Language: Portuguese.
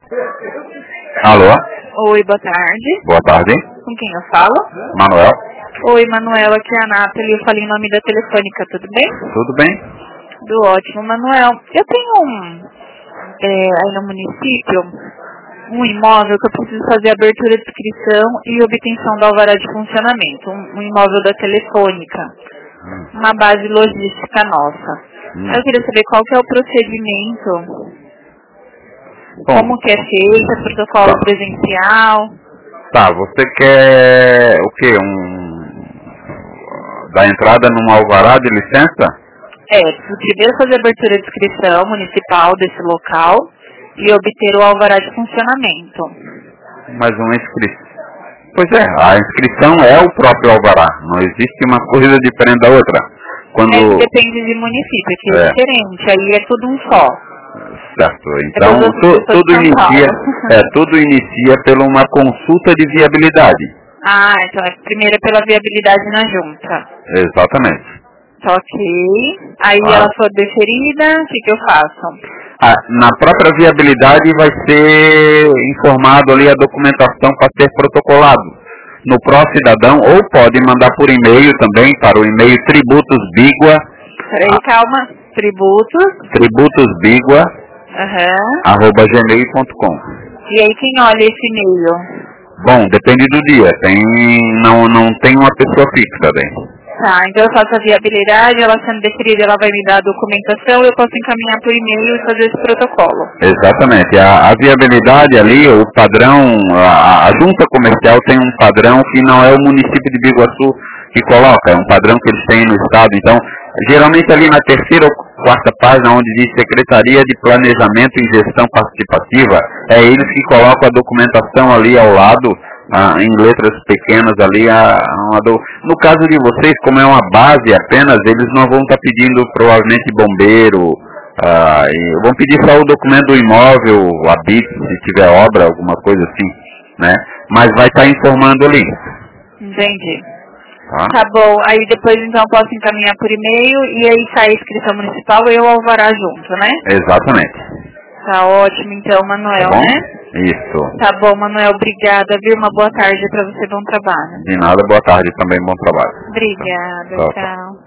Alô? Oi, boa tarde. Boa tarde. Com quem eu falo? Manuel? Oi, Manuel, aqui é a Nathalie, eu falei em nome da telefônica, tudo bem? Tudo bem? Tudo ótimo. Manuel, eu tenho aí no município um imóvel que eu preciso fazer abertura de inscrição e obtenção do alvará de funcionamento, um imóvel da telefônica, uma base logística nossa. Eu queria saber qual que é o procedimento, como que é feito, protocolo presencial. Tá, você quer o quê? Da entrada num alvará de licença? Preciso primeiro fazer abertura de inscrição municipal desse local e obter o alvará de funcionamento. Mas uma inscrição. Pois é, a inscrição é o próprio alvará. Não existe uma coisa diferente da outra. Que depende de município, que é diferente, aí é tudo um só. Certo, então tudo inicia por uma consulta de viabilidade. Então primeiro é pela viabilidade na junta. Exatamente. Ok. Aí ela for deferida, o que eu faço? Na própria viabilidade vai ser informado ali a documentação para ser protocolado no Pró-Cidadão, ou pode mandar por e-mail também para o e-mail tributosbigua. Peraí, calma. Tributosbigua @gmail.com. E aí quem olha esse e-mail? Bom, depende do dia. Não tem uma pessoa fixa daí. Tá, então eu faço a viabilidade, ela sendo deferida, ela vai me dar a documentação, eu posso encaminhar por e-mail e fazer esse protocolo. Exatamente. A viabilidade ali, o padrão, a junta comercial tem um padrão que não é o município de Biguaçu que coloca, é um padrão que eles têm no estado. Então, geralmente ali na terceira ou quarta página, onde diz Secretaria de Planejamento e Gestão Participativa, é eles que colocam a documentação ali ao lado, em letras pequenas ali. No caso de vocês, como é uma base apenas, eles não vão estar pedindo provavelmente bombeiro, vão pedir só o documento do imóvel, a BIT, se tiver obra, alguma coisa assim, né? Mas vai estar informando ali. Entendi. Tá bom, aí depois então eu posso encaminhar por e-mail e aí sai a inscrição municipal e eu alvará junto, né? Exatamente. Tá ótimo então, Manuel, tá bom? né? Isso. Tá bom, Manuel, obrigada, viu? Uma boa tarde pra você, bom trabalho. De nada, boa tarde também, bom trabalho. Obrigada, tchau.